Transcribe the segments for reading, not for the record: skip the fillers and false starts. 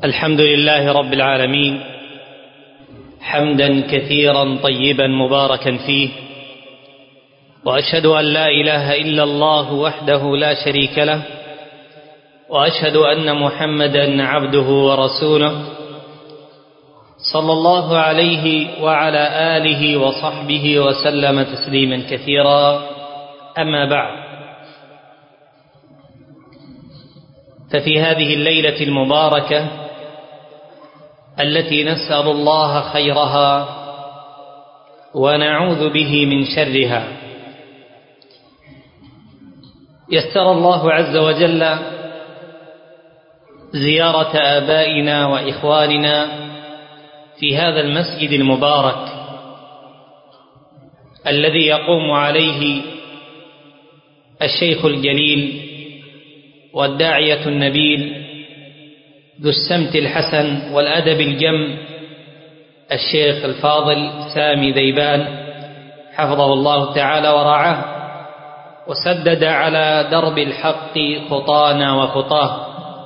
الحمد لله رب العالمين، حمدا كثيرا طيبا مباركا فيه، وأشهد أن لا إله إلا الله وحده لا شريك له، وأشهد أن محمدا عبده ورسوله صلى الله عليه وعلى آله وصحبه وسلم تسليما كثيرا. أما بعد، ففي هذه الليلة المباركة التي نسأل الله خيرها ونعوذ به من شرها، يسر الله عز وجل زيارة آبائنا وإخواننا في هذا المسجد المبارك الذي يقوم عليه الشيخ الجليل والداعية النبيل ذو السمت الحسن والأدب الجم الشيخ الفاضل سامي ذيبان، حفظه الله تعالى ورعاه، وسدد على درب الحق خطانا وخطاه.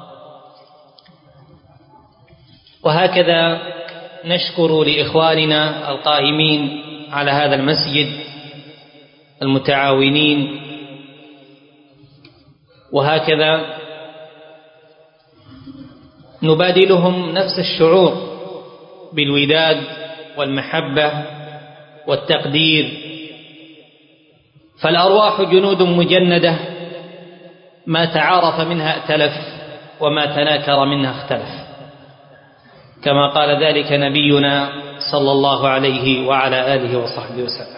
وهكذا نشكر لإخواننا القائمين على هذا المسجد المتعاونين، وهكذا نبادلهم نفس الشعور بالوداد والمحبة والتقدير، فالأرواح جنود مجندة، ما تعارف منها ائتلف وما تناكر منها اختلف، كما قال ذلك نبينا صلى الله عليه وعلى آله وصحبه وسلم.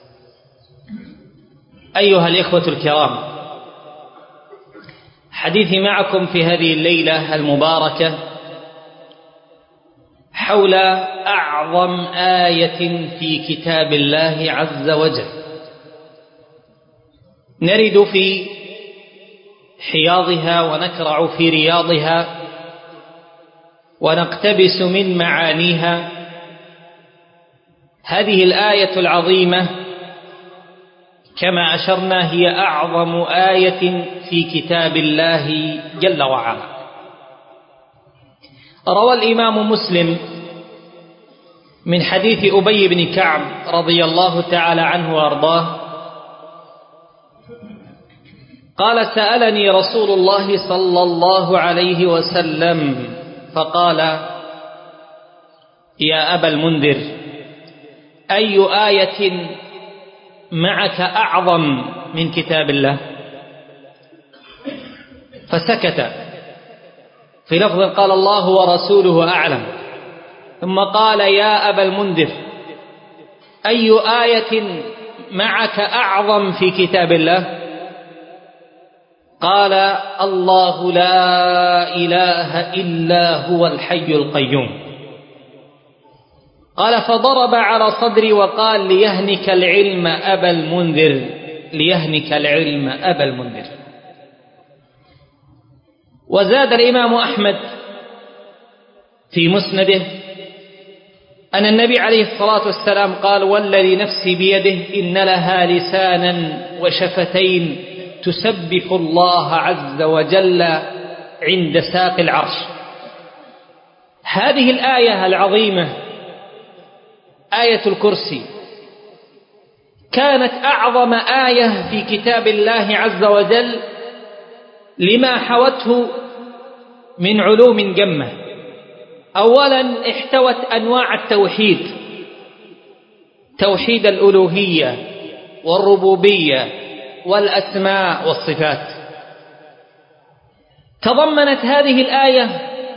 أيها الإخوة الكرام، حديثي معكم في هذه الليلة المباركة حول أعظم آية في كتاب الله عز وجل، نرد في حياضها ونكرع في رياضها ونقتبس من معانيها. هذه الآية العظيمة كما أشرنا هي أعظم آية في كتاب الله جل وعلا. روى الإمام مسلم من حديث أبي بن كعب رضي الله تعالى عنه وأرضاه قال: سألني رسول الله صلى الله عليه وسلم فقال: يا أبا المنذر، أي آية معك أعظم من كتاب الله؟ فسكت. في لفظ قال: الله ورسوله أعلم. ثم قال: يا أبا المنذر، أي آية معك أعظم في كتاب الله؟ قال: الله لا إله إلا هو الحي القيوم. قال: فضرب على صدري وقال: ليهنك العلم أبا المنذر، ليهنك العلم أبا المنذر. وزاد الإمام أحمد في مسنده أن النبي عليه الصلاة والسلام قال: والذي نفسي بيده إن لها لسانا وشفتين تسبح الله عز وجل عند ساق العرش. هذه الآية العظيمة آية الكرسي كانت أعظم آية في كتاب الله عز وجل لما حوته من علوم جمة. أولا احتوت أنواع التوحيد، توحيد الألوهية والربوبية والأسماء والصفات. تضمنت هذه الآية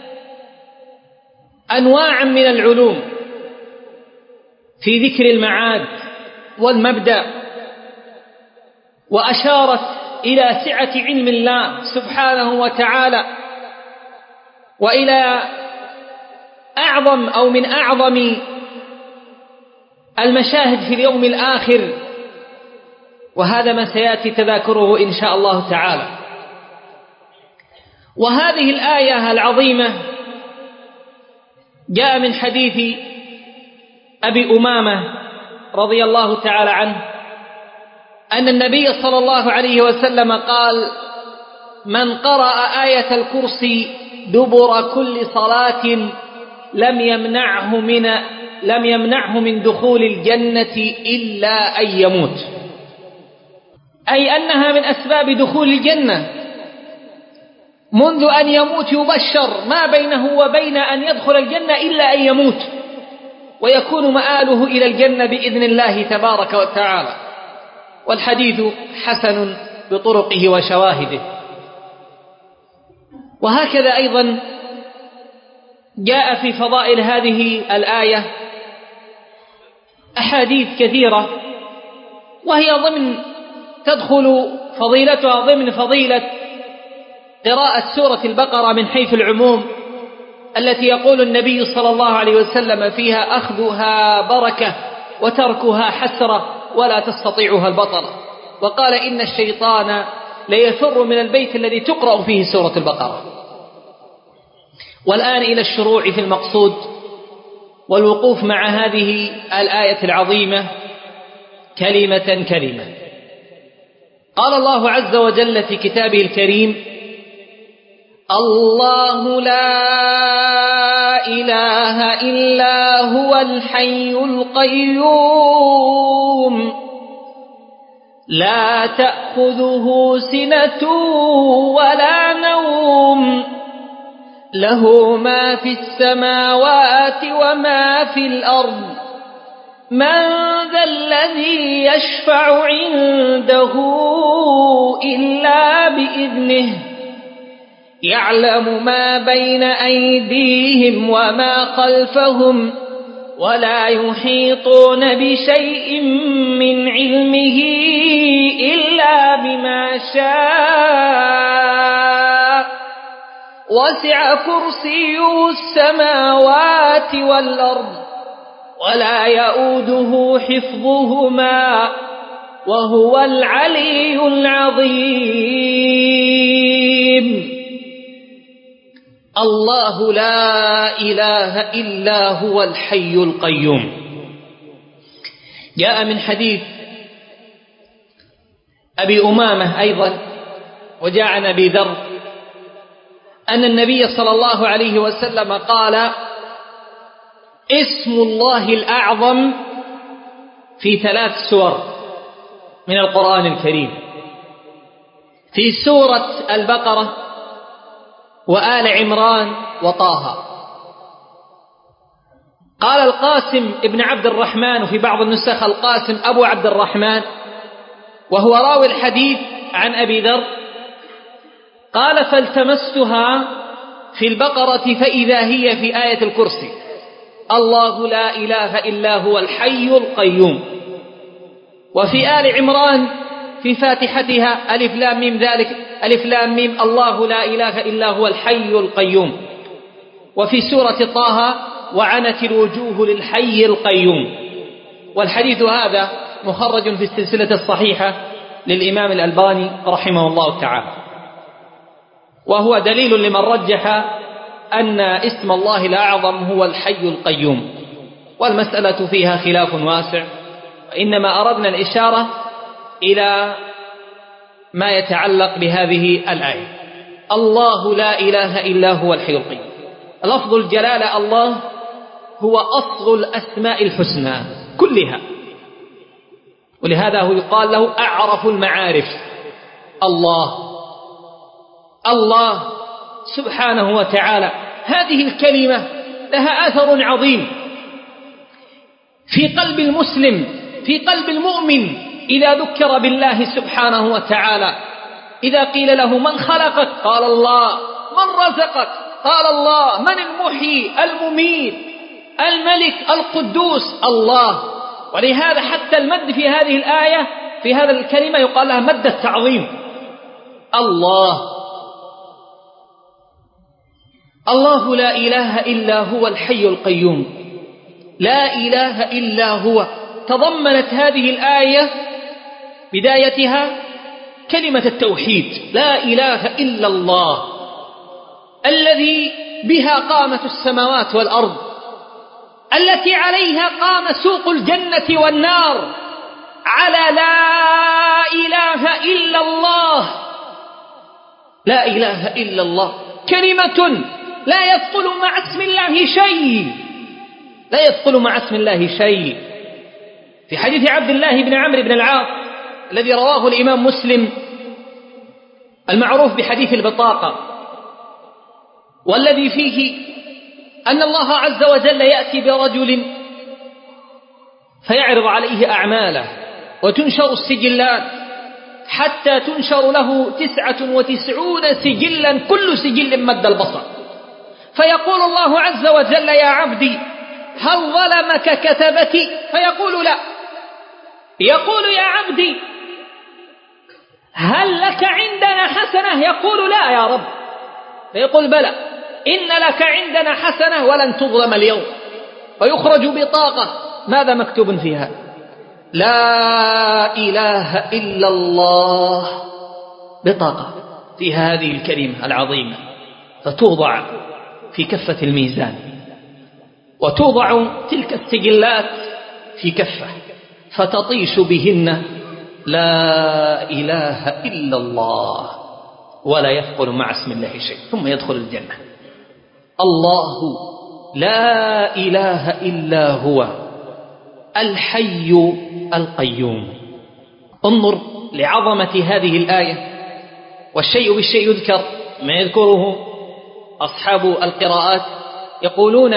أنواعا من العلوم في ذكر المعاد والمبدأ، وأشارت إلى سعة علم الله سبحانه وتعالى، وإلى أعظم أو من أعظم المشاهد في اليوم الآخر، وهذا ما سيأتي تذاكره إن شاء الله تعالى. وهذه الآية العظيمة جاء من حديث أبي أمامة رضي الله تعالى عنه أن النبي صلى الله عليه وسلم قال: من قرأ آية الكرسي دبر كل صلاة لم يمنعه من دخول الجنة إلا أن يموت، أي أنها من أسباب دخول الجنة. منذ أن يموت يبشر، ما بينه وبين أن يدخل الجنة إلا أن يموت، ويكون مآله إلى الجنة بإذن الله تبارك وتعالى. والحديث حسن بطرقه وشواهده. وهكذا أيضا جاء في فضائل هذه الآية أحاديث كثيرة، وهي تدخل فضيلتها ضمن فضيلة قراءة سورة البقرة من حيث العموم، التي يقول النبي صلى الله عليه وسلم فيها: أخذها بركة وتركها حسرة ولا تستطيعها البطلة. وقال: إن الشيطان ليفر من البيت الذي تقرأ فيه سورة البقرة. والآن إلى الشروع في المقصود والوقوف مع هذه الآية العظيمة كلمة كلمة. قال الله عز وجل في كتابه الكريم: الله لا إله إلا هو الحي القيوم لا تأخذه سنة ولا نوم له ما في السماوات وما في الأرض من ذا الذي يشفع عنده إلا بإذنه يعلم ما بين أيديهم وما خلفهم ولا يحيطون بشيء من علمه إلا بما شاء وسع كرسيه السماوات والأرض ولا يؤوده حفظهما وهو العلي العظيم. الله لا إله إلا هو الحي القيوم. جاء من حديث أبي أمامة أيضا، وجاء عن أبي ذر أن النبي صلى الله عليه وسلم قال: اسم الله الأعظم في 3 سور من القرآن الكريم، في سورة البقرة وآل عمران وطه. قال القاسم ابن عبد الرحمن، وفي بعض النسخ القاسم أبو عبد الرحمن، وهو راوي الحديث عن أبي ذر، قال: فالتمستها في البقرة فإذا هي في آية الكرسي: الله لا إله إلا هو الحي القيوم. وفي آل عمران في فاتحتها ألف لام ميم ذلك ألف لام ميم الله لا إله إلا هو الحي القيوم. وفي سورة طه: وعنت الوجوه للحي القيوم. والحديث هذا مخرج في السلسلة الصحيحة للإمام الألباني رحمه الله تعالى، وهو دليل لمن رجح أن اسم الله الأعظم هو الحي القيوم. والمسألة فيها خلاف واسع، وإنما أردنا الإشارة إلى ما يتعلق بهذه الآية: الله لا إله إلا هو الحي القيوم. لفظ الجلالة الله هو أصل الأسماء الحسنى كلها، ولهذا هو يقال له أعرف المعارف. الله سبحانه وتعالى. هذه الكلمة لها أثر عظيم في قلب المسلم، في قلب المؤمن، إذا ذكر بالله سبحانه وتعالى. إذا قيل له: من خلقك؟ قال الله. من رزقك؟ قال الله. من المحيي المميت الملك القدوس؟ الله. ولهذا حتى المد في هذه الآية في هذا الكلمة يقال لها مد التعظيم. الله لا إله إلا هو الحي القيوم، لا إله إلا هو. تضمنت هذه الآية بدايتها كلمة التوحيد: لا إله إلا الله، الذي بها قامت السماوات والأرض، التي عليها قام سوق الجنة والنار، على لا إله إلا الله. لا إله إلا الله كلمة لا يدخل مع اسم الله شيء، لا يدخل مع اسم الله شيء. في حديث عبد الله بن عمرو بن العاص الذي رواه الإمام مسلم المعروف بحديث البطاقة، والذي فيه أن الله عز وجل يأتي برجل فيعرض عليه أعماله وتنشر السجلات حتى تنشر له 99 سجلا كل سجل مد البصر، فيقول الله عز وجل يا عبدي هل ظلمك كتبتي؟ فيقول لا. يقول يا عبدي هل لك عندنا حسنة؟ يقول لا يا رب. فيقول بلى إن لك عندنا حسنة ولن تظلم اليوم. ويخرج بطاقة ماذا مكتوب فيها؟ لا إله إلا الله، بطاقة فيها هذه الكلمة العظيمة، فتوضع في كفة الميزان، وتوضع تلك السجلات في كفة فتطيش بهن لا إله إلا الله، ولا يثقل مع اسم الله شيء، ثم يدخل الجنة. الله لا إله إلا هو الحي القيوم. انظر لعظمة هذه الآية، والشيء بالشيء يذكر. ما يذكره أصحاب القراءات يقولون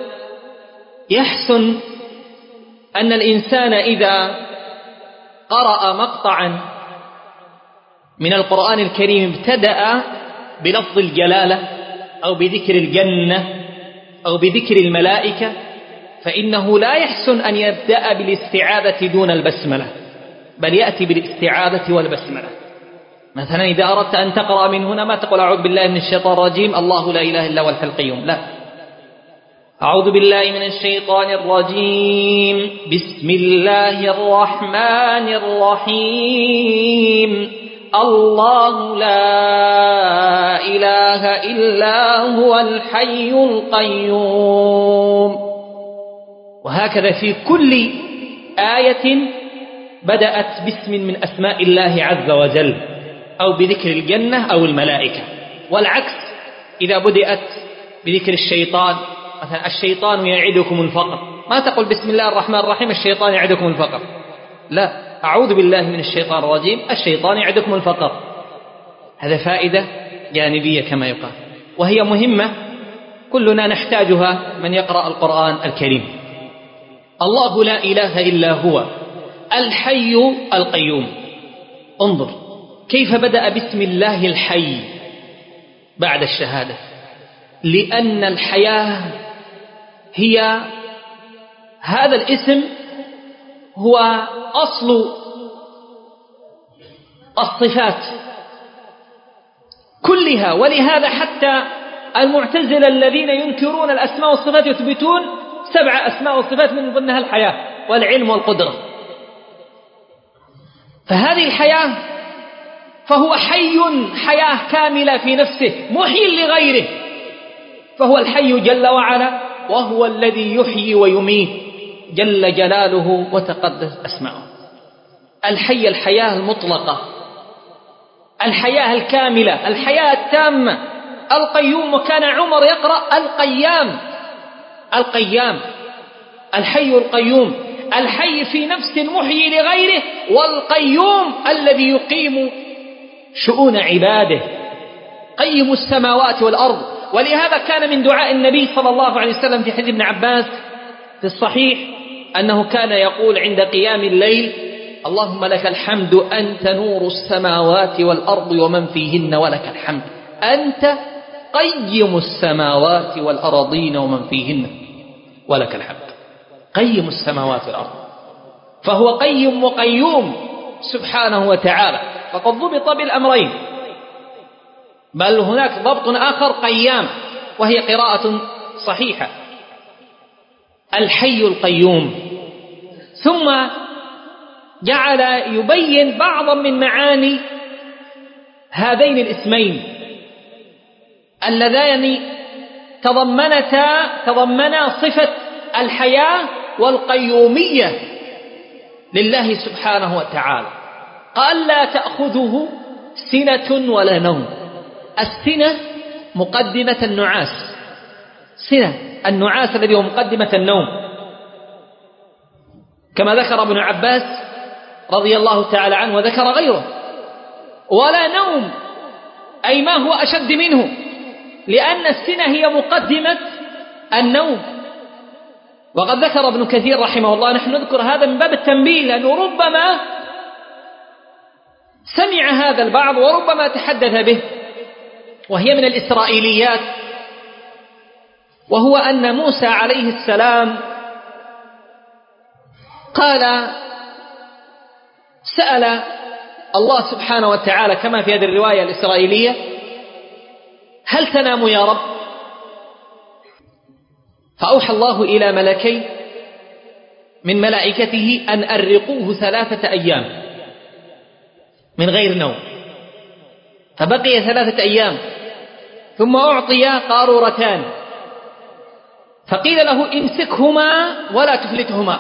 يحسن أن الإنسان إذا قرأ مقطعا من القرآن الكريم ابتدأ بلفظ الجلالة أو بذكر الجنة أو بذكر الملائكة، فإنه لا يحسن أن يبدأ بالاستعاذة دون البسملة، بل يأتي بالاستعاذة والبسملة. مثلا إذا أردت أن تقرأ من هنا ما تقول أعوذ بالله من الشيطان الرجيم الله لا إله إلا هو الحي القيوم، لا، أعوذ بالله من الشيطان الرجيم بسم الله الرحمن الرحيم الله لا إله إلا هو الحي القيوم. وهكذا في كل آية بدأت باسم من أسماء الله عز وجل أو بذكر الجنة أو الملائكة، والعكس إذا بدأت بذكر الشيطان، مثلا الشيطان يعدكم الفقر، ما تقول بسم الله الرحمن الرحيم الشيطان يعدكم الفقر، لا، أعوذ بالله من الشيطان الرجيم الشيطان يعدكم الفقر. هذا فائدة جانبية كما يقال، وهي مهمة كلنا نحتاجها من يقرأ القرآن الكريم. الله لا إله إلا هو الحي القيوم. انظر كيف بدأ باسم الله الحي بعد الشهادة، لأن الحياة هي هذا الاسم هو أصل الصفات كلها، ولهذا حتى المعتزلة الذين ينكرون الأسماء والصفات يثبتون 7 أسماء وصفات من ضمنها الحياة والعلم والقدرة. فهذه الحياة فهو حي، حياة كاملة في نفسه، محيي لغيره، فهو الحي جل وعلا، وهو الذي يحيي ويميت جل جلاله وتقدس أسماؤه. الحي الحياة المطلقة، الحياة الكاملة، الحياة التامة، القيوم. وكان عمر يقرأ القيام، القيام، الحي القيوم، الحي في نفس محيي لغيره، والقيوم الذي يقيم شؤون عباده، قيم السماوات والأرض. ولهذا كان من دعاء النبي صلى الله عليه وسلم في حديث ابن عباس في الصحيح أنه كان يقول عند قيام الليل اللهم لك الحمد أنت نور السماوات والأرض ومن فيهن ولك الحمد أنت قيم السماوات والأرضين ومن فيهن ولك الحمد. قيم السماوات والأرض، فهو قيم وقيوم سبحانه وتعالى، فقد ضبط بالأمرين، بل هناك ضبط آخر قيام، وهي قراءة صحيحة، الحي القيوم. ثم جعل يبين بعضا من معاني هذين الاسمين اللذان تضمنا صفة الحياة والقيومية لله سبحانه وتعالى. قال لا تأخذه سنة ولا نوم. السنة مقدمة النعاس، سنة النعاس الذي هو مقدمة النوم، كما ذكر ابن عباس رضي الله تعالى عنه وذكر غيره. ولا نوم أي ما هو أشد منه، لأن السنة هي مقدمة النوم. وقد ذكر ابن كثير رحمه الله، نحن نذكر هذا من باب التنبيه، لأنه ربما سمع هذا البعض وربما تحدث به، وهي من الإسرائيليات، وهو أن موسى عليه السلام قال سأل الله سبحانه وتعالى كما في هذه الرواية الإسرائيلية: هل تنام يا رب؟ فأوحى الله إلى ملكين من ملائكته أن أرقوه 3 أيام من غير نوم، فبقي 3 أيام، ثم أعطي قارورتان، فقيل له: امسكهما ولا تفلتهما،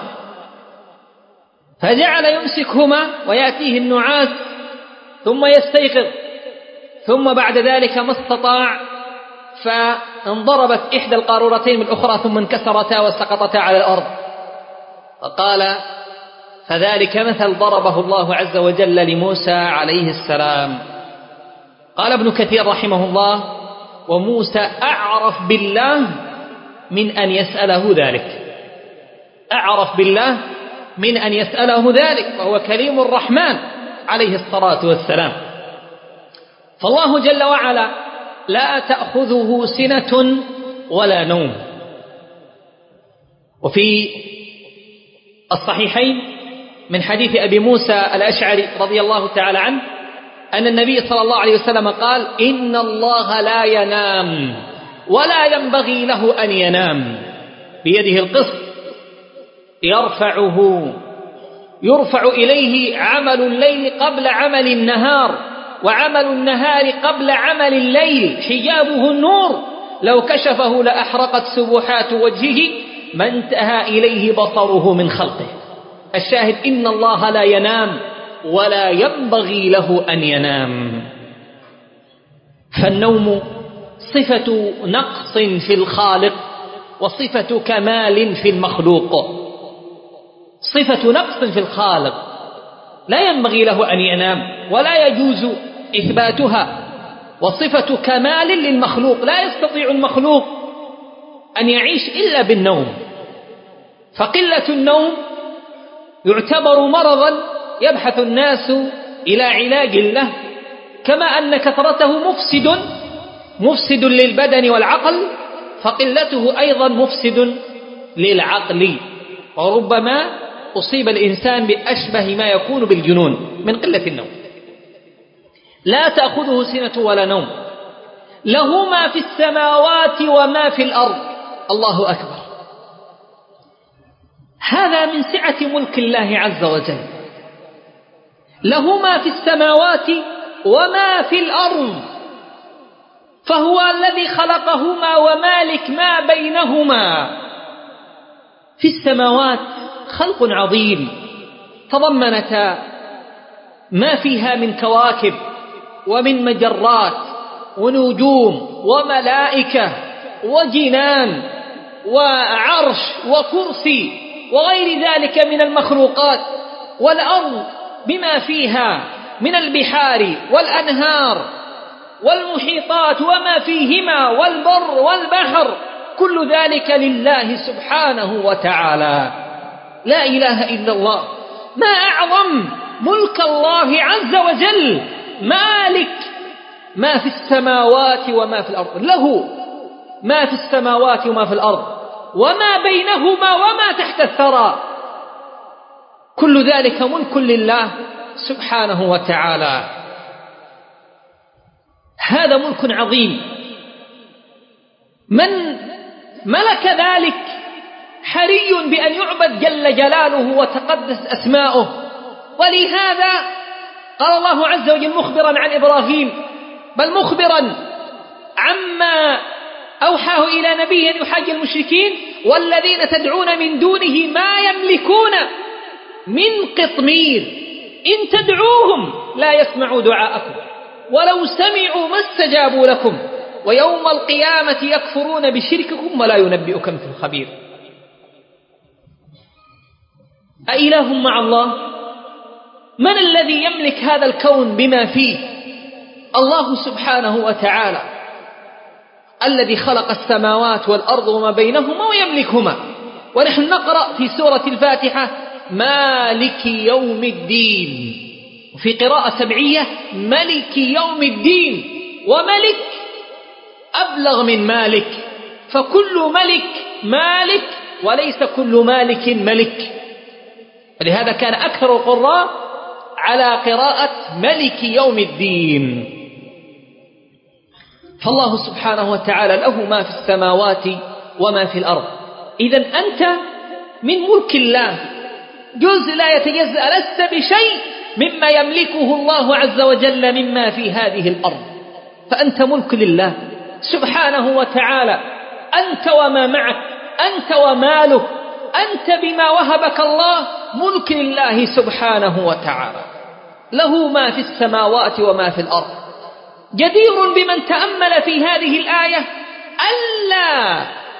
فجعل يمسكهما ويأتيه النعاس ثم يستيقظ، ثم بعد ذلك ما استطاع، فانضربت إحدى القارورتين بالأخرى ثم انكسرتا وسقطتا على الأرض. فقال: فذلك مثل ضربه الله عز وجل لموسى عليه السلام. قال ابن كثير رحمه الله: وموسى أعرف بالله من أن يسأله ذلك، أعرف بالله من أن يسأله ذلك، وهو كريم الرحمن عليه الصلاة والسلام. فالله جل وعلا لا تأخذه سنة ولا نوم. وفي الصحيحين من حديث أبي موسى الأشعري رضي الله تعالى عنه أن النبي صلى الله عليه وسلم قال: إن الله لا ينام ولا ينبغي له أن ينام، بيده القسط يرفع إليه عمل الليل قبل عمل النهار، وعمل النهار قبل عمل الليل، حجابه النور، لو كشفه لأحرقت سبحات وجهه ما انتهى إليه بصره من خلقه. الشاهد: إن الله لا ينام ولا ينبغي له أن ينام. فالنوم صفة نقص في الخالق وصفة كمال في المخلوق. صفة نقص في الخالق لا ينبغي له أن ينام ولا يجوز إثباتها، وصفة كمال للمخلوق، لا يستطيع المخلوق أن يعيش إلا بالنوم. فقلة النوم يعتبر مرضا يبحث الناس إلى علاج له، كما أن كثرته مفسد للبدن والعقل، فقلته أيضا مفسد للعقل، وربما أصيب الإنسان بأشبه ما يكون بالجنون من قلة النوم. لا تأخذه سنة ولا نوم، له ما في السماوات وما في الأرض. الله أكبر. هذا من سعة ملك الله عز وجل، له ما في السماوات وما في الأرض، فهو الذي خلقهما ومالك ما بينهما. في السماوات خلق عظيم تضمنت ما فيها من كواكب ومن مجرات ونجوم وملائكة وجنان وعرش وكرسي وغير ذلك من المخلوقات، والأرض بما فيها من البحار والأنهار والمحيطات وما فيهما والبر والبحر، كل ذلك لله سبحانه وتعالى. لا إله إلا الله. ما أعظم ملك الله عز وجل، مالك ما في السماوات وما في الأرض، له ما في السماوات وما في الأرض وما بينهما وما تحت الثرى، كل ذلك ملك لله سبحانه وتعالى. هذا ملك عظيم، من ملك ذلك حري بأن يعبد جل جلاله وتقدس أسماؤه. ولهذا قال الله عز وجل مخبرا عن إبراهيم، بل مخبرا عما أوحاه إلى نبي يحاج المشركين: والذين تدعون من دونه ما يملكون من قطمير إن تدعوهم لا يسمعوا دعاءكم ولو سمعوا ما استجابوا لكم ويوم القيامة يكفرون بشرككم ولا ينبئك مثل خبير. أإله مع الله؟ من الذي يملك هذا الكون بما فيه؟ الله سبحانه وتعالى الذي خلق السماوات والأرض وما بينهما ويملكهما. ونحن نقرأ في سورة الفاتحة مالك يوم الدين، وفي قراءة سبعية ملك يوم الدين، وملك أبلغ من مالك، فكل ملك مالك وليس كل مالك ملك. ولهذا كان أكثر القراء على قراءة ملك يوم الدين. فالله سبحانه وتعالى له ما في السماوات وما في الأرض. إذن أنت من ملك الله جزء لا يتجزأ، لست بشيء مما يملكه الله عز وجل مما في هذه الأرض، فأنت ملك لله سبحانه وتعالى، أنت وما معك، أنت ومالك، أنت بما وهبك الله ملك لله سبحانه وتعالى، له ما في السماوات وما في الأرض. جدير بمن تأمل في هذه الآية ألا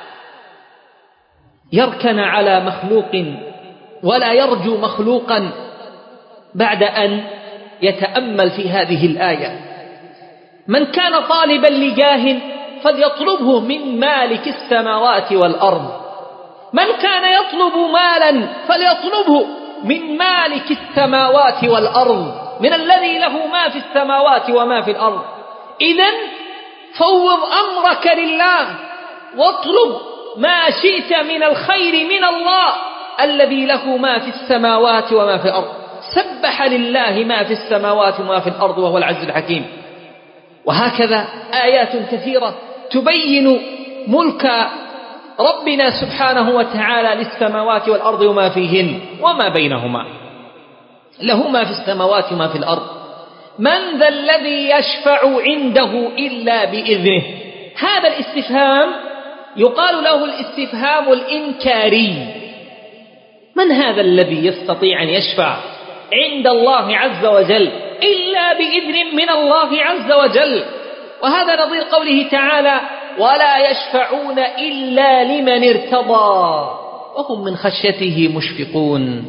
يركن على مخلوق ولا يرجو مخلوقا بعد أن يتأمل في هذه الآية. من كان طالبا لجاه فليطلبه من مالك السماوات والأرض، من كان يطلب مالا فليطلبه من مالك السماوات والأرض، من الذي له ما في السماوات وما في الأرض. إذن فوض أمرك لله واطلب ما شئت من الخير من الله الذي له ما في السماوات وما في الأرض. سبح لله ما في السماوات وما في الأرض وهو العزيز الحكيم. وهكذا آيات كثيرة تبين ملك ربنا سبحانه وتعالى للسماوات والأرض وما فيهن وما بينهما، له ما في السماوات وما في الأرض. من ذا الذي يشفع عنده إلا بإذنه؟ هذا الاستفهام يقال له الاستفهام الإنكاري. من هذا الذي يستطيع أن يشفع عند الله عز وجل إلا بإذن من الله عز وجل؟ وهذا نظير قوله تعالى ولا يشفعون إلا لمن ارتضى وهم من خشيته مشفقون.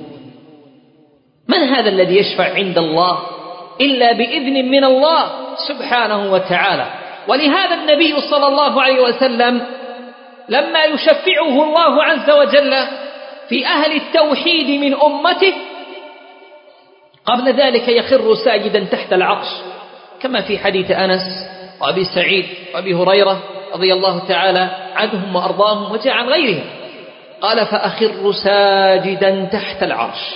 من هذا الذي يشفع عند الله إلا بإذن من الله سبحانه وتعالى؟ ولهذا النبي صلى الله عليه وسلم لما يشفعه الله عز وجل في أهل التوحيد من أمته قبل ذلك يخر ساجدا تحت العرش، كما في حديث أنس وأبي سعيد وأبي هريرة رضي الله تعالى عنهم وأرضاهم، وجاء عن غيرهم قال فأخر ساجدا تحت العرش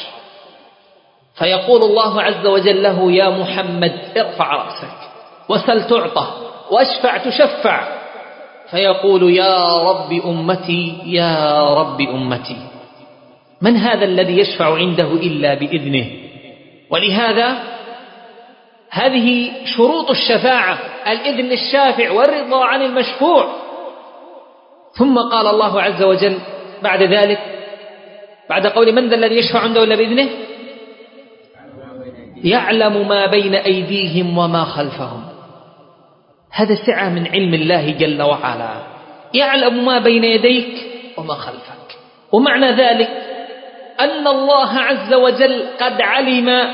فيقول الله عز وجل له يا محمد ارفع رأسك وسل تعطى واشفع تشفع، فيقول يا رب أمتي يا رب أمتي. من هذا الذي يشفع عنده إلا بإذنه؟ ولهذا هذه شروط الشفاعة: الإذن الشافع والرضا عن المشفوع. ثم قال الله عز وجل بعد ذلك بعد قول من ذا الذي يشفع عنده إلا بإذنه يعلم ما بين أيديهم وما خلفهم. هذا سعة من علم الله جل وعلا، يعلم ما بين يديك وما خلفك. ومعنى ذلك أن الله عز وجل قد علم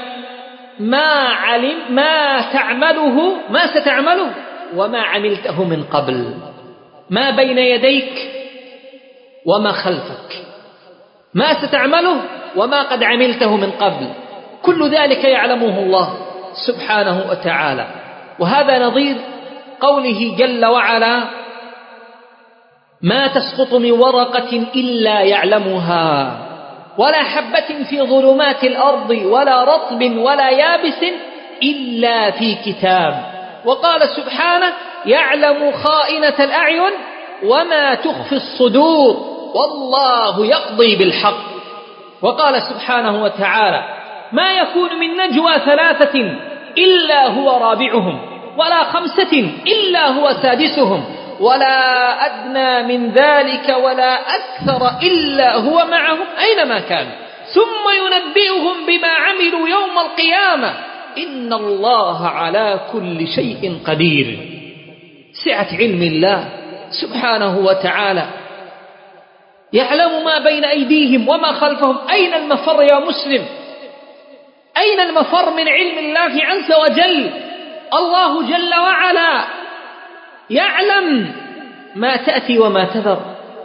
ما تعمله ما ستعمله وما عملته من قبل، ما بين يديك وما خلفك، ما ستعمله وما قد عملته من قبل، كل ذلك يعلمه الله سبحانه وتعالى. وهذا نظير قوله جل وعلا ما تسقط من ورقة إلا يعلمها ولا حبة في ظلمات الأرض ولا رطب ولا يابس إلا في كتاب. وقال سبحانه يعلم خائنة الأعين وما تخفي الصدور والله يقضي بالحق. وقال سبحانه وتعالى ما يكون من نجوى ثلاثة إلا هو رابعهم ولا خمسة إلا هو سادسهم ولا أدنى من ذلك ولا أكثر إلا هو معهم أينما كان ثم ينبئهم بما عملوا يوم القيامة إن الله على كل شيء قدير. سعة علم الله سبحانه وتعالى، يعلم ما بين أيديهم وما خلفهم. أين المفر يا مسلم؟ أين المفر من علم الله عز وجل؟ الله جل وعلا يعلم ما تأتي وما تذر.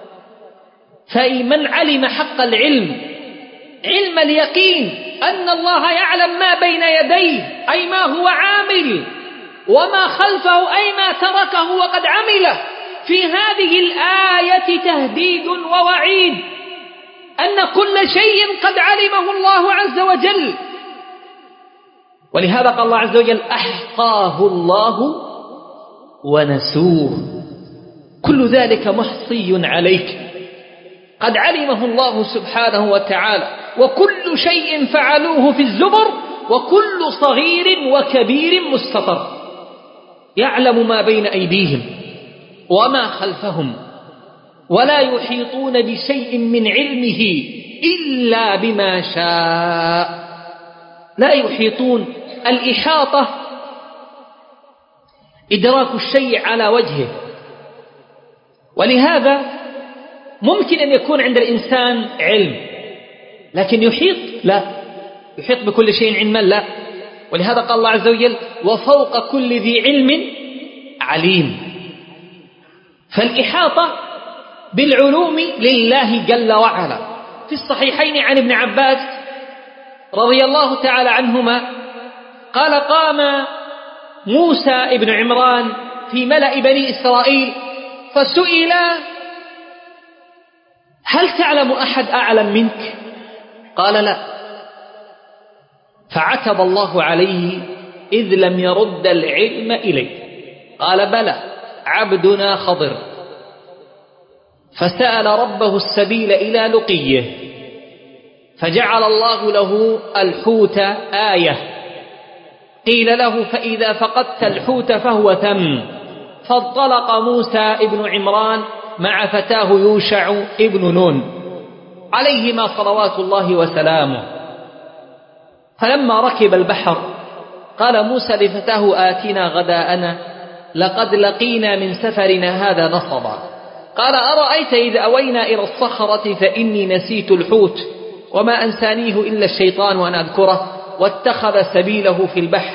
فمن علم حق العلم علم اليقين أن الله يعلم ما بين يديه أي ما هو عامل، وما خلفه أي ما تركه وقد عمله. في هذه الآية تهديد ووعيد أن كل شيء قد علمه الله عز وجل. ولهذا قال الله عز وجل أحصاه الله ونسوه. كل ذلك محصي عليك، قد علمه الله سبحانه وتعالى، وكل شيء فعلوه في الزبر، وكل صغير وكبير مستطر. يعلم ما بين أيديهم وما خلفهم، ولا يحيطون بشيء من علمه إلا بما شاء. لا يحيطون. الإحاطة إدراك الشيء على وجهه، ولهذا ممكن أن يكون عند الإنسان علم لكن يحيط لا يحيط بكل شيء علما لا. ولهذا قال الله عز وجل وفوق كل ذي علم عليم. فالإحاطة بالعلوم لله جل وعلا. في الصحيحين عن ابن عباس رضي الله تعالى عنهما قال قام موسى ابن عمران في ملأ بني إسرائيل فسئل هل تعلم أحد أعلم منك؟ قال لا. فعتب الله عليه إذ لم يرد العلم إليه. قال بلى عبدنا خضر. فسأل ربه السبيل إلى لقيه فجعل الله له الحوت آية. قيل له فإذا فقدت الحوت فهو ثم. فانطلق موسى ابن عمران مع فتاه يوشع ابن نون عليهما صلوات الله وسلامه. فلما ركب البحر قال موسى لفتاه آتنا غداءنا لقد لقينا من سفرنا هذا نصبا. قال أرأيت إذ أوينا إلى الصخرة فإني نسيت الحوت وما أنسانيه إلا الشيطان وأن أذكره واتخذ سبيله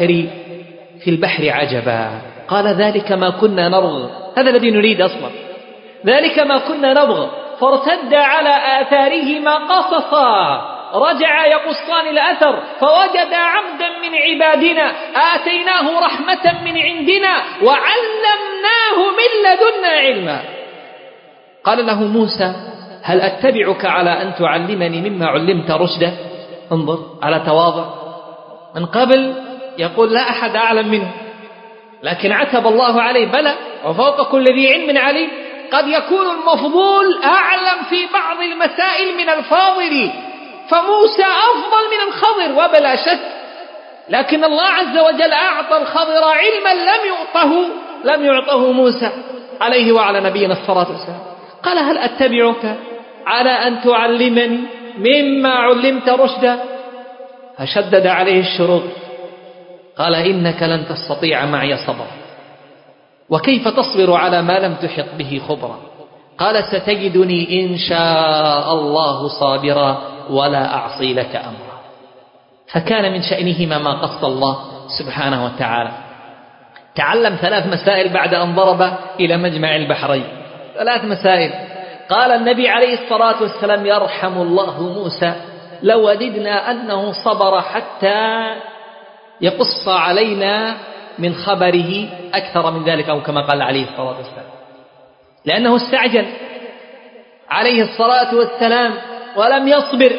في البحر عجبا. قال ذلك ما كنا نبغ. هذا الذي نريد أصلا. ذلك ما كنا نبغ. فارتد على آثارهما قصصا رجع يقصان الأثر فوجد عبدا من عبادنا آتيناه رحمة من عندنا وعلمناه من لدنا علما. قال له موسى هل أتبعك على أن تعلمني مما علمت رشدا؟ انظر على تواضع. من قبل يقول لا أحد أعلم منه، لكن عتب الله عليه بلى وفوق كل ذي علم عليم. قد يكون المفضول أعلم في بعض المسائل من الفاضل، فموسى أفضل من الخضر وبلا شك، لكن الله عز وجل أعطى الخضر علما لم يعطه موسى عليه وعلى نبينا الصلاة والسلام. قال هل أتبعك على أن تعلمني مما علمت رشدا؟ فشدد عليه الشروط. قال إنك لن تستطيع معي صبرا وكيف تصبر على ما لم تحط به خبرا. قال ستجدني إن شاء الله صابرا ولا أعصي لك أمرا. فكان من شأنهما ما قص الله سبحانه وتعالى. تعلم 3 مسائل بعد أن ضرب إلى مجمع البحرين. 3 مسائل. قال النبي عليه الصلاة والسلام يرحم الله موسى لو وددنا أنه صبر حتى يقص علينا من خبره أكثر من ذلك، أو كما قال عليه الصلاة والسلام، لأنه استعجل عليه الصلاة والسلام ولم يصبر.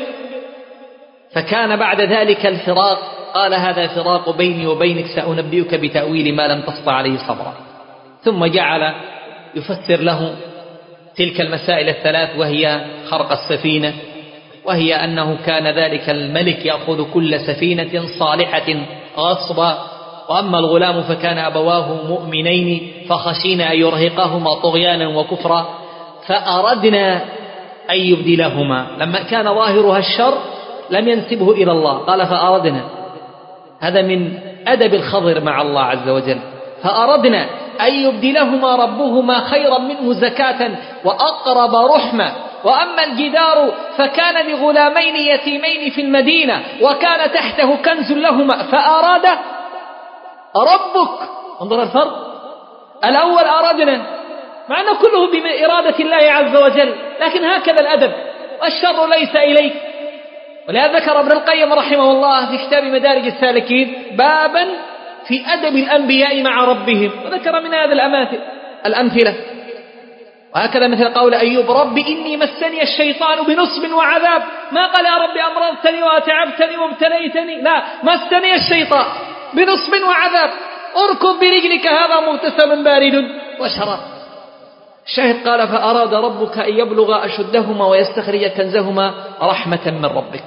فكان بعد ذلك الفراق. قال هذا فراق بيني وبينك سأنبئك بتأويل ما لم تسطع عليه صبرا. ثم جعل يفسر له تلك المسائل 3، وهي خرق السفينة، وهي أنه كان ذلك الملك يأخذ كل سفينة صالحة غصبا، وأما الغلام فكان أبواه مؤمنين فخشينا أن يرهقهما طغيانا وكفرا فأردنا أن يبدلهما. لما كان ظاهرها الشر لم ينسبه إلى الله، قال فأردنا. هذا من أدب الخضر مع الله عز وجل. فأردنا أن يبدلهما ربهما خيرا منه زكاة وأقرب رحمة. وأما الجدار فكان لغلامين يتيمين في المدينة وكان تحته كنز لهما فأراد ربك، انظر الفرق، الأول أرادنا مع أنه كله بإرادة الله عز وجل، لكن هكذا الأدب، والشر ليس إليك. ولهذا ذكر ابن القيم رحمه الله في كتاب مدارج السالكين بابا في أدب الأنبياء مع ربهم، وذكر من هذا الأمثلة. وهكذا مثل قول أيوب رب إني مسني الشيطان بنصب وعذاب، ما قال يا رب أمرضتني وأتعبتني وابتليتني، لا، مسني الشيطان بنصب وعذاب، اركض برجلك هذا مغتسل بارد وشراب. الشاهد قال فأراد ربك أن يبلغ أشدهما ويستخرج كنزهما رحمة من ربك.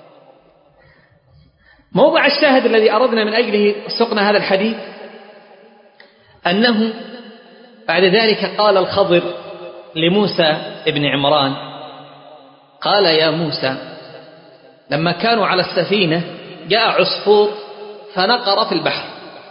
موضع الشاهد الذي أردنا من أجله سقنا هذا الحديث أنه بعد ذلك قال الخضر لموسى ابن عمران، قال يا موسى لما كانوا على السفينة جاء عصفور فنقر في البحر،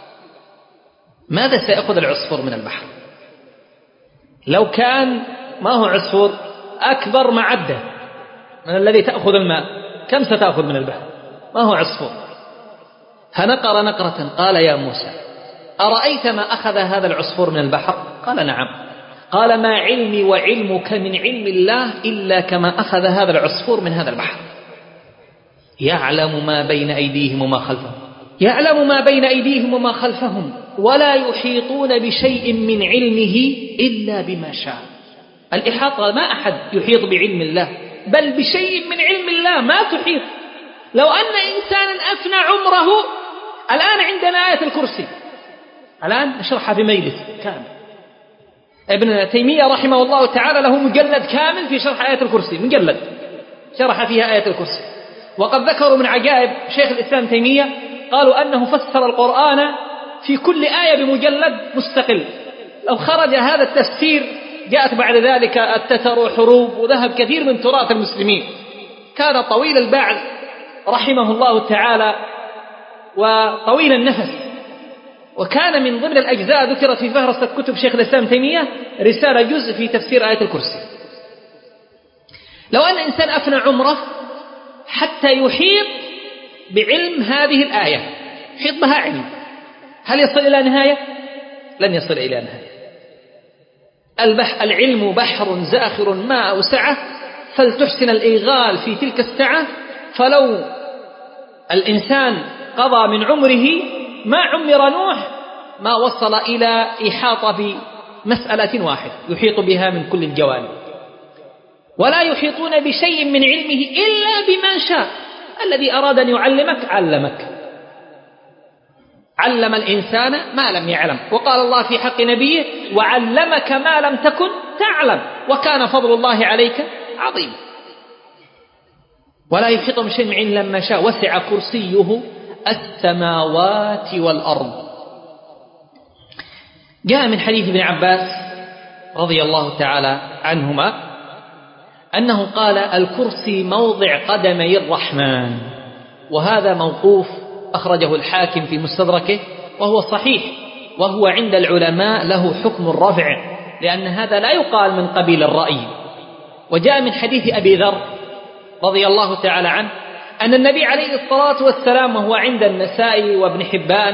ماذا سيأخذ العصفور من البحر؟ لو كان ما هو عصفور أكبر معدة من الذي تأخذ الماء، كم ستأخذ من البحر؟ ما هو عصفور. فنقر نقرة، قال يا موسى أرأيت ما أخذ هذا العصفور من البحر؟ قال نعم. قال ما علمي وعلمك من علم الله إلا كما أخذ هذا العصفور من هذا البحر، يعلم ما بين أيديهم وما خلفهم، يعلم ما بين أيديهم وما خلفهم ولا يحيطون بشيء من علمه إلا بما شاء. الإحاطة ما أحد يحيط بعلم الله، بل بشيء من علم الله ما تحيط. لو أن إنسانا أفنى عمره، الآن عندنا آية الكرسي، الآن نشرحها في مجلس كامل، ابن تيمية رحمه الله تعالى له مجلد كامل في شرح آية الكرسي، مجلد شرح فيها آية الكرسي. وقد ذكروا من عجائب شيخ الإسلام تيمية، قالوا أنه فسر القرآن في كل آية بمجلد مستقل. لو خرج هذا التفسير جاءت بعد ذلك التتر وحروب وذهب كثير من تراث المسلمين. كان طويل البعث رحمه الله تعالى وطويل النفس، وكان من ضمن الأجزاء ذكرت في فهرسة كتب شيخ الإسلام تيمية رسالة جزء في تفسير آية الكرسي. لو أن إنسان أفنى عمره حتى يحيط بعلم هذه الآية، يحيط بها علم، هل يصل إلى نهاية؟ لن يصل إلى نهاية. العلم بحر زاخر ما أوسعه، فلتحسن الإيغال في تلك السعة. فلو الإنسان قضى من عمره ما عمر نوح ما وصل إلى إحاطة بمسألة واحدة يحيط بها من كل الجوانب، ولا يحيطون بشيء من علمه إلا بما شاء. الذي أراد أن يعلمك علمك، علم الإنسان ما لم يعلم. وقال الله في حق نبيه وعلمك ما لم تكن تعلم وكان فضل الله عليك عظيم. ولا يحيط بشيء من علم ما شاء، وسع كرسيه السماوات والأرض. جاء من حديث ابن عباس رضي الله تعالى عنهما أنه قال الكرسي موضع قدمي الرحمن، وهذا موقوف أخرجه الحاكم في مستدركه وهو صحيح، وهو عند العلماء له حكم الرفع، لأن هذا لا يقال من قبيل الرأي. وجاء من حديث أبي ذر رضي الله تعالى عنه أن النبي عليه الصلاة والسلام، وهو عند النسائي وابن حبان،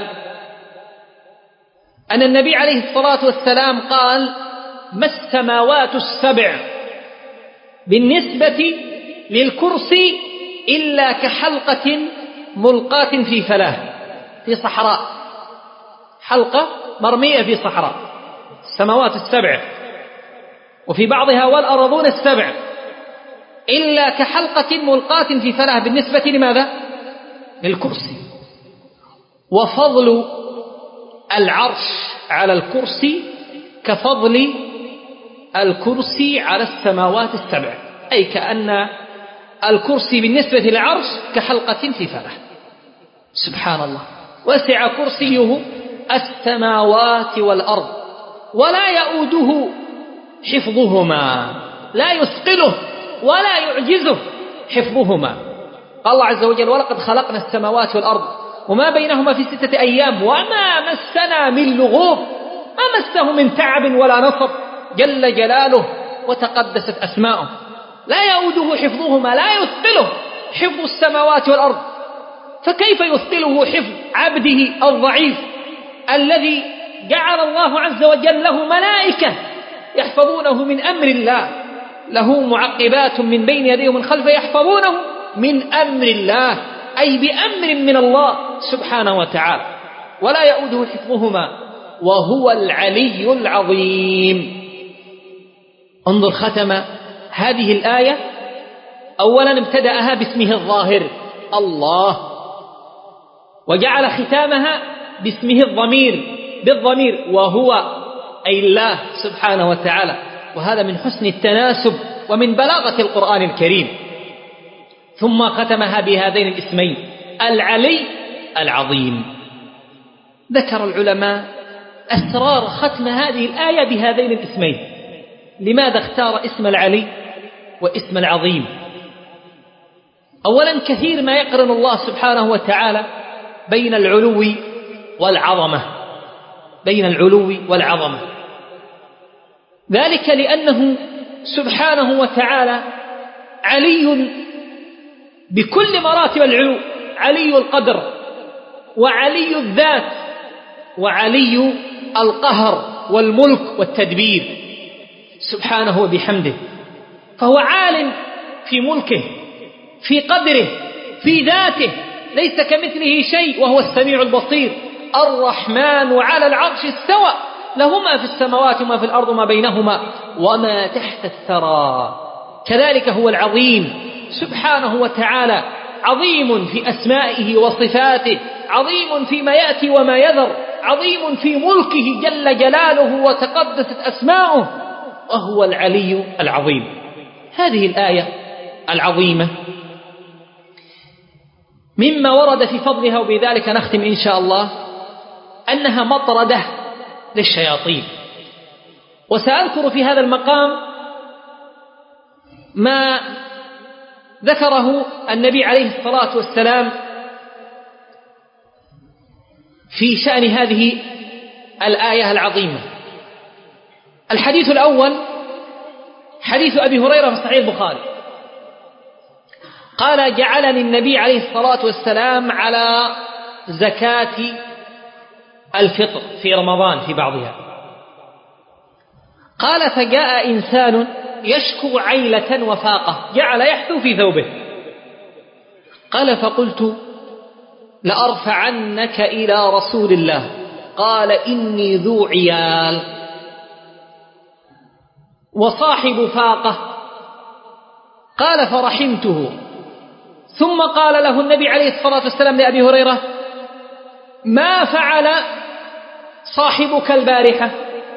أن النبي عليه الصلاة والسلام قال ما السماوات السبع بالنسبة للكرسي إلا كحلقة ملقاة في فلاة في صحراء، حلقة مرمية في صحراء، السماوات السبع، وفي بعضها والأرضون السبع، إلا كحلقة ملقاة في فلاة بالنسبة لماذا؟ للكرسي. وفضل العرش على الكرسي كفضل الكرسي على السماوات السبع، أي كأن الكرسي بالنسبة للعرش كحلقة في فلاة. سبحان الله، وسع كرسيه السماوات والأرض ولا يؤوده حفظهما، لا يثقله ولا يعجزه حفظهما. قال الله عز وجل ولقد خلقنا السماوات والأرض وما بينهما في 6 أيام وما مسنا من لغوب. ما مسه من تعب ولا نصب جل جلاله وتقدست أسماؤه، لا يؤوده حفظهما، لا يثقله حفظ السماوات والأرض، فكيف يثقله حفظ عبده الضعيف الذي جعل الله عز وجل له ملائكة يحفظونه من أمر الله، له معقبات من بين يديه ومن خلفه يحفظونه من أمر الله، أي بأمر من الله سبحانه وتعالى، ولا يؤوده حفظهما وهو العلي العظيم. انظر ختم هذه الآية، أولا ابتدأها باسمه الظاهر الله، وجعل ختامها باسمه بالضمير وهو أي الله سبحانه وتعالى، وهذا من حسن التناسب ومن بلاغة القرآن الكريم. ثم ختمها بهذين الاسمين العلي العظيم. ذكر العلماء أسرار ختم هذه الآية بهذين الاسمين، لماذا اختار اسم العلي واسم العظيم؟ أولا كثير ما يقرن الله سبحانه وتعالى بين العلو والعظمة، ذلك لأنه سبحانه وتعالى علي بكل مراتب العلو، علي القدر وعلي الذات وعلي القهر والملك والتدبير سبحانه وبحمده، فهو عال في ملكه، في قدره، في ذاته، ليس كمثله شيء وهو السميع البصير. الرحمن على العرش استوى، له ما في السماوات وما في الأرض وما بينهما وما تحت الثرى. كذلك هو العظيم سبحانه وتعالى، عظيم في أسمائه وصفاته، عظيم فيما يأتي وما يذر، عظيم في ملكه جل جلاله وتقدست أسماؤه، وهو العلي العظيم. هذه الآية العظيمة مما ورد في فضلها، وبذلك نختم إن شاء الله، أنها مطردة للشياطين. وسأذكر في هذا المقام ما ذكره النبي عليه الصلاة والسلام في شأن هذه الآية العظيمة. الحديث الأول حديث أبي هريرة في صحيح البخاري، قال: جعلني النبي عليه الصلاة والسلام على زكاة الفطر في رمضان في بعضها. قال: فجاء إنسان يشكو عيلة وفاقة، جعل يحثو في ثوبه. قال: فقلت: لأرفعنك إلى رسول الله. قال: إني ذو عيال وصاحب فاقة. قال: فرحمته. ثم قال له النبي عليه الصلاة والسلام لأبي هريرة: ما فعل صاحبك البارحة؟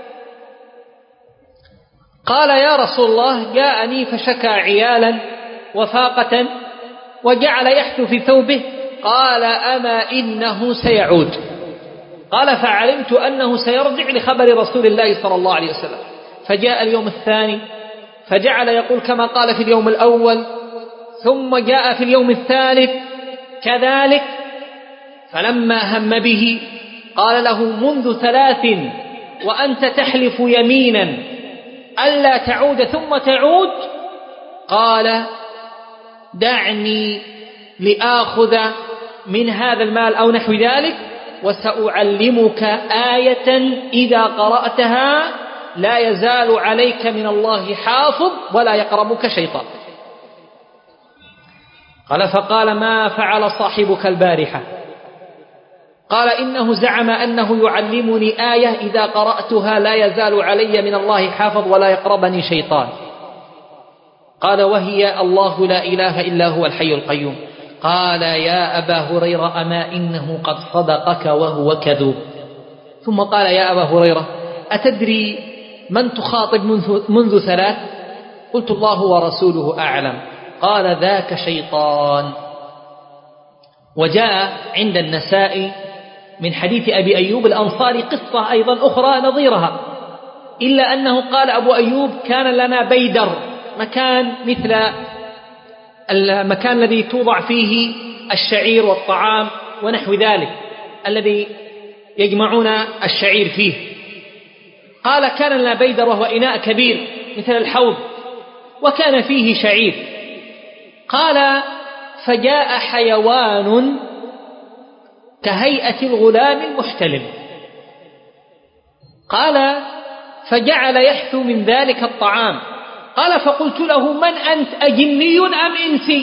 قال: يا رسول الله، جاءني فشكى عيالا وفاقة وجعل يحثو في ثوبه. قال: أما إنه سيعود. قال: فعلمت أنه سيرجع لخبر رسول الله صلى الله عليه وسلم. فجاء اليوم الثاني فجعل يقول كما قال في اليوم الأول، ثم جاء في اليوم الثالث كذلك. فلما هم به قال له: منذ 3 وأنت تحلف يمينا ألا تعود ثم تعود. قال: دعني لآخذ من هذا المال أو نحو ذلك، وسأعلمك آية إذا قرأتها لا يزال عليك من الله حافظ ولا يقربك شيطان. قال: فقال: ما فعل صاحبك البارحة؟ قال: إنه زعم أنه يعلمني آية إذا قرأتها لا يزال علي من الله حافظ ولا يقربني شيطان. قال: وهي الله لا إله إلا هو الحي القيوم. قال: يا أبا هريرة، أما إنه قد صدقك وهو كذوب. ثم قال: يا أبا هريرة، أتدري من تخاطب منذ 3؟ قلت: الله ورسوله أعلم. قال: ذاك شيطان. وجاء عند النسائي من حديث أبي أيوب الأنصاري قصة أيضا أخرى نظيرها، إلا أنه قال أبو أيوب: كان لنا بيدر، مكان مثل المكان الذي توضع فيه الشعير والطعام ونحو ذلك، الذي يجمعون الشعير فيه. قال: كان لنا بيدر وهو إناء كبير مثل الحوض وكان فيه شعير. قال: فجاء حيوان كهيئة الغلام المحتلم. قال: فجعل يحثو من ذلك الطعام. قال: فقلت له: من أنت، أجني أم إنسي؟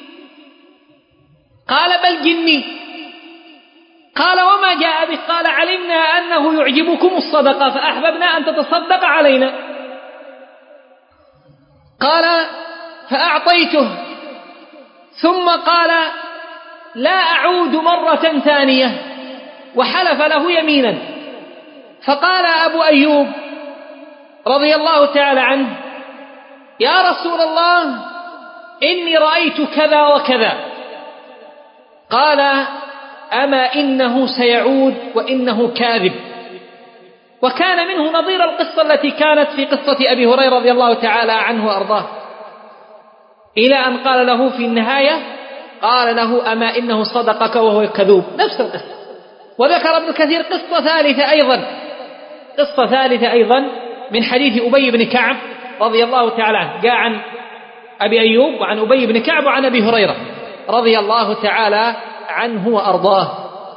قال: بل جني. قال: وما جاء بك؟ قال: علمنا أنه يعجبكم الصدقة فأحببنا أن تتصدق علينا. قال: فأعطيته، ثم قال: لا أعود مرة ثانية، وحلف له يمينا. فقال أبو أيوب رضي الله تعالى عنه: يا رسول الله، إني رأيت كذا وكذا. قال: أما إنه سيعود وإنه كاذب. وكان منه نظير القصة التي كانت في قصة أبي هريرة رضي الله تعالى عنه وأرضاه، إلى أن قال له في النهاية، قال له: أما إنه صدقك وهو كذوب. نفس القصة. وذكر ابن كثير قصة ثالثة أيضا من حديث أبي بن كعب رضي الله تعالى عنه، جاء عن أبي أيوب وعن أبي بن كعب وعن أبي هريرة رضي الله تعالى عنه وأرضاه.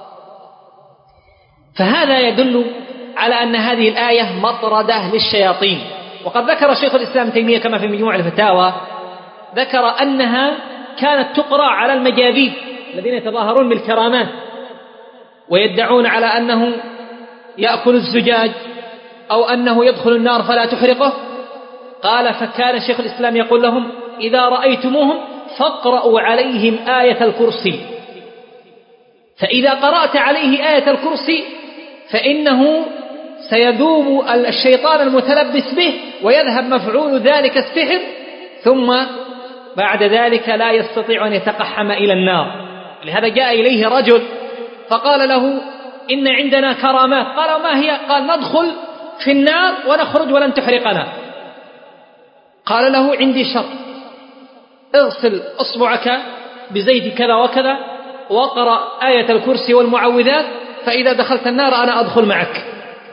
فهذا يدل على أن هذه الآية مطردة للشياطين. وقد ذكر شيخ الإسلام تيمية كما في مجموع الفتاوى، ذكر أنها كانت تقرأ على المجاذيب الذين يتظاهرون بالكرامات ويدعون على أنه يأكل الزجاج أو أنه يدخل النار فلا تحرقه. قال: فكان شيخ الإسلام يقول لهم: إذا رأيتموهم فاقرأوا عليهم آية الكرسي، فإذا قرأت عليه آية الكرسي فإنه سيذوب الشيطان المتلبس به ويذهب مفعول ذلك السحر، ثم بعد ذلك لا يستطيع أن يتقحم إلى النار. لهذا جاء إليه رجل فقال له: إن عندنا كرامات. قال: وما هي؟ قال: ندخل في النار ونخرج ولن تحرقنا. قال له: عندي شرط، اغسل أصبعك بزيت كذا وكذا واقرأ آية الكرسي والمعوذات، فإذا دخلت النار أنا أدخل معك.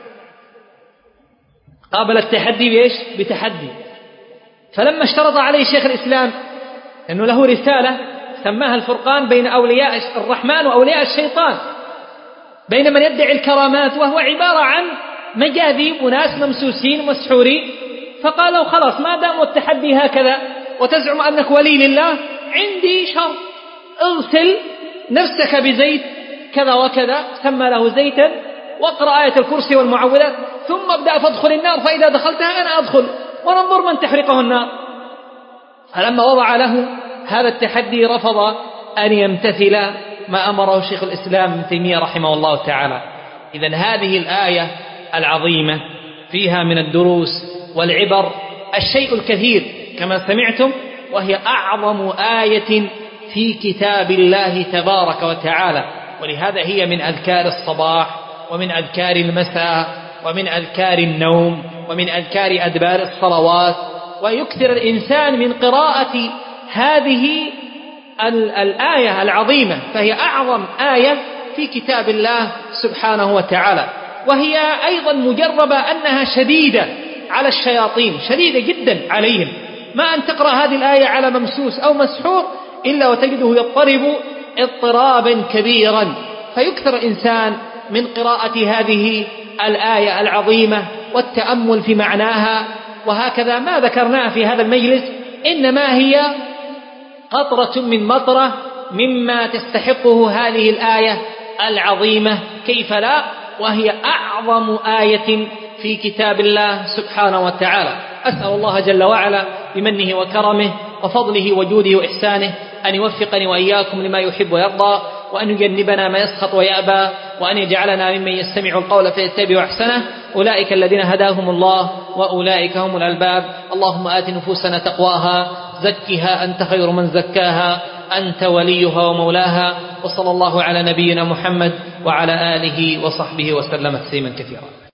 قابل التحدي بإيش؟ بتحدي. فلما اشترط عليه شيخ الإسلام أنه له رسالة سماها الفرقان بين أولياء الرحمن وأولياء الشيطان، بين من يدعي الكرامات وهو عبارة عن مجاذيب وناس ممسوسين ومسحورين، فقال له: خلاص، ما دام التحدي هكذا وتزعم أنك ولي لله، عندي شرط، اغسل نفسك بزيت كذا وكذا، سمى له زيتا، واقرأ آية الكرسي والمعوذات، ثم ابدأ فادخل النار، فإذا دخلتها أنا أدخل وننظر من تحرقه النار. فلما وضع له هذا التحدي رفض أن يمتثل ما أمره شيخ الإسلام ابن تيمية رحمه الله تعالى. إذن هذه الآية العظيمة فيها من الدروس والعبر الشيء الكثير كما سمعتم، وهي أعظم آية في كتاب الله تبارك وتعالى، ولهذا هي من أذكار الصباح ومن أذكار المساء ومن أذكار النوم ومن أذكار أدبار الصلوات. ويكثر الإنسان من قراءة هذه الآية العظيمة، فهي أعظم آية في كتاب الله سبحانه وتعالى. وهي أيضا مجربة أنها شديدة على الشياطين، شديدة جدا عليهم. ما أن تقرأ هذه الآية على ممسوس أو مسحور إلا وتجده يضطرب اضطرابا كبيرا. فيكثر الإنسان من قراءة هذه الآية العظيمة والتأمل في معناها. وهكذا ما ذكرناه في هذا المجلس إنما هي قطرة من مطرة مما تستحقه هذه الآية العظيمة، كيف لا، وهي أعظم آية في كتاب الله سبحانه وتعالى. أسأل الله جل وعلا بمنه وكرمه وفضله وجوده وإحسانه أن يوفقني وإياكم لما يحب ويرضى، وأن يجنبنا ما يسخط ويأبى، وأن يجعلنا ممن يستمع القول فيتبع أحسنه. أولئك الذين هداهم الله وأولئك هم الألباب. اللهم آت نفوسنا تقواها، زكها أنت خير من زكاها، أنت وليها ومولاها. وصلى الله على نبينا محمد وعلى آله وصحبه وسلم تسليما كثيرا.